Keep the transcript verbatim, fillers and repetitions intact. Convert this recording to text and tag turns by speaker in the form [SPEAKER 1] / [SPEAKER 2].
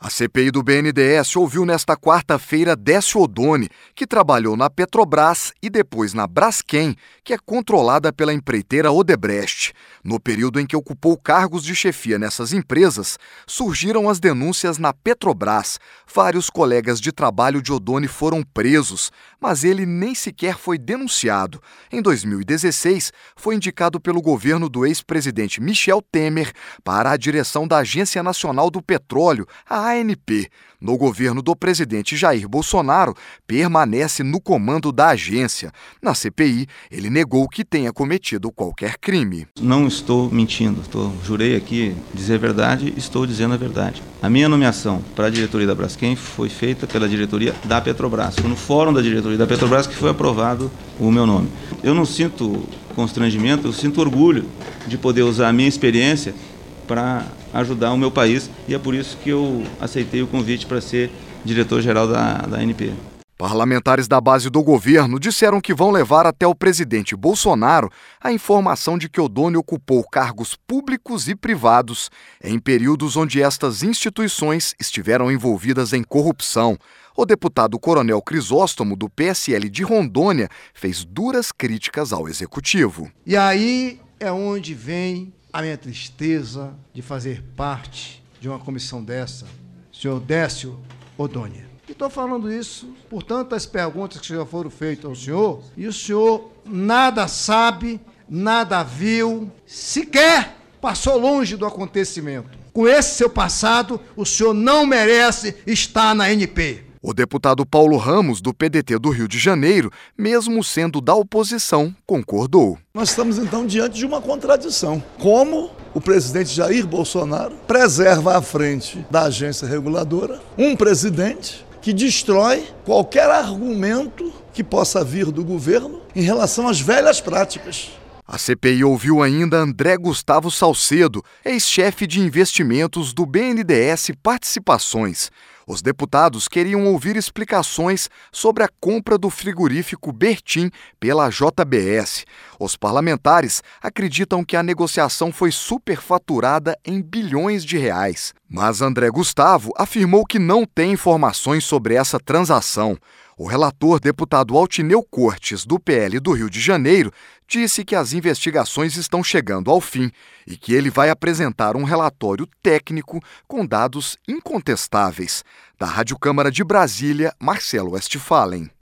[SPEAKER 1] A C P I do B N D E S ouviu nesta quarta-feira Décio Oddoni, que trabalhou na Petrobras e depois na Braskem, que é controlada pela empreiteira Odebrecht. No período em que ocupou cargos de chefia nessas empresas, surgiram as denúncias na Petrobras. Vários colegas de trabalho de Oddoni foram presos, mas ele nem sequer foi denunciado. Em dois mil e dezesseis, foi indicado pelo governo do ex-presidente Michel Temer para a direção da Agência Nacional do Petróleo, a A N P. No governo do presidente Jair Bolsonaro, permanece no comando da agência. Na C P I, ele negou que tenha cometido qualquer crime.
[SPEAKER 2] Não estou mentindo, estou, jurei aqui dizer a verdade, estou dizendo a verdade. A minha nomeação para a diretoria da Braskem foi feita pela diretoria da Petrobras. Foi no fórum da diretoria da Petrobras que foi aprovado o meu nome. Eu não sinto constrangimento, eu sinto orgulho de poder usar a minha experiência para ajudar o meu país, e é por isso que eu aceitei o convite para ser diretor-geral da, da A N P.
[SPEAKER 1] Parlamentares da base do governo disseram que vão levar até o presidente Bolsonaro a informação de que Oddoni ocupou cargos públicos e privados em períodos onde estas instituições estiveram envolvidas em corrupção. O deputado Coronel Crisóstomo, do P S L de Rondônia, fez duras críticas ao executivo.
[SPEAKER 3] E aí é onde vem a minha tristeza de fazer parte de uma comissão dessa, senhor Décio Oddoni. E estou falando isso por tantas perguntas que já foram feitas ao senhor, e o senhor nada sabe, nada viu, sequer passou longe do acontecimento. Com esse seu passado, o senhor não merece estar na A N P.
[SPEAKER 1] O deputado Paulo Ramos, do P D T do Rio de Janeiro, mesmo sendo da oposição, concordou.
[SPEAKER 4] Nós estamos, então, diante de uma contradição. Como o presidente Jair Bolsonaro preserva à frente da agência reguladora um presidente que destrói qualquer argumento que possa vir do governo em relação às velhas práticas.
[SPEAKER 1] A C P I ouviu ainda André Gustavo Salcedo, ex-chefe de investimentos do B N D E S Participações. Os deputados queriam ouvir explicações sobre a compra do frigorífico Bertin pela J B S. Os parlamentares acreditam que a negociação foi superfaturada em bilhões de reais. Mas André Gustavo afirmou que não tem informações sobre essa transação. O relator, deputado Altineu Cortes, do P L do Rio de Janeiro, disse que as investigações estão chegando ao fim e que ele vai apresentar um relatório técnico com dados incontestáveis. Da Rádio Câmara de Brasília, Marcelo Westphalen.